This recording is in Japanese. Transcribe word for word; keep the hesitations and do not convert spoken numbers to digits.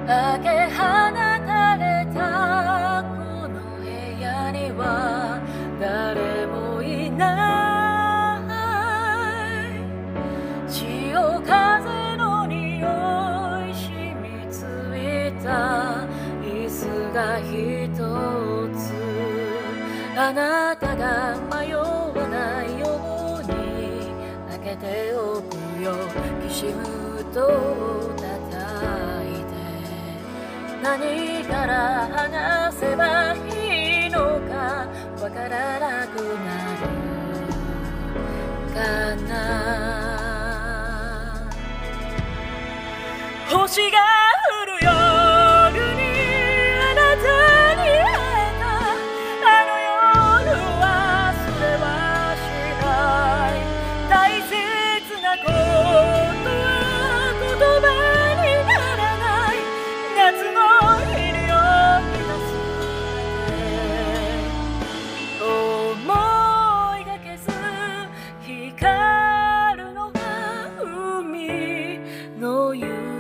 開け放たれたこの部屋には誰もいない潮風の匂い染みついた椅子が一つあなたが迷わないように開けておくよきしむと叩いて何から話せばいいのかわからなくなるかな星が降る夜にあなたに会えたあの夜忘れはしない大切なことは言葉にならない夏の日のように思いがけず光るのは海の夕